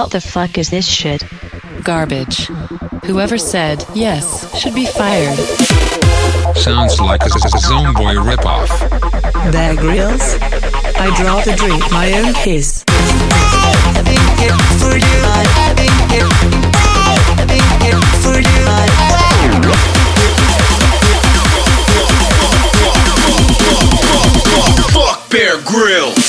What the fuck is this shit? Garbage. Whoever said yes should be fired. Sounds like a Zomboy ripoff. Bear Grylls. I draw the drink my own piss. I've been here for you. I've been here. I've been here for you. Fuck Bear Grylls.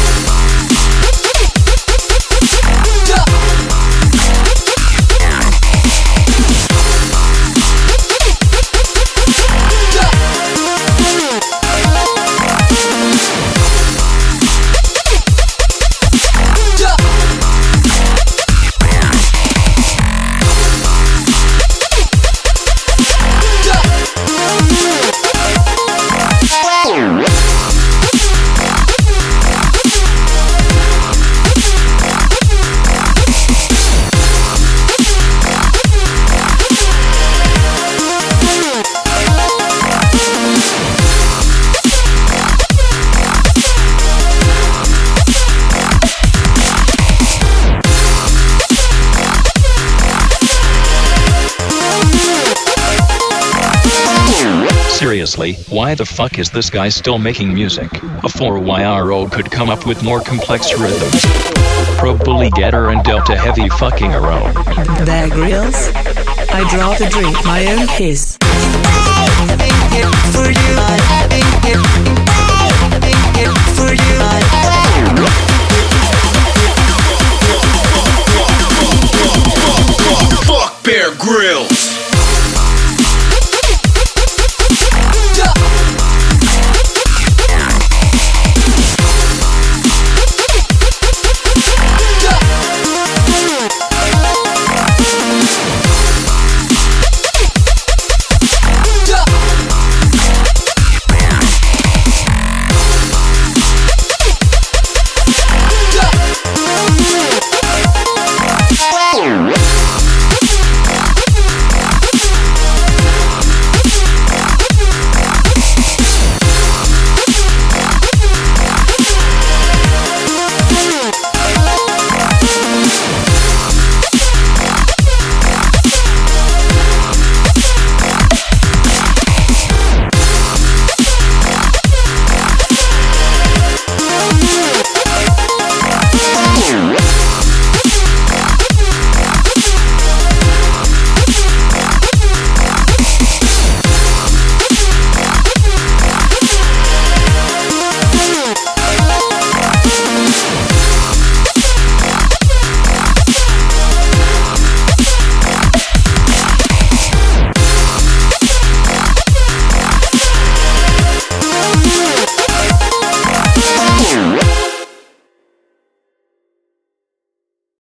Seriously, why the fuck is this guy still making music? A 4YRO could come up with more complex rhythms. Pro Bully Getter and Delta Heavy fucking around. Bear Grylls. I draw the drink my own piss. I've been here for you. I've been here. I've been here for you. Fuck Bear Grylls.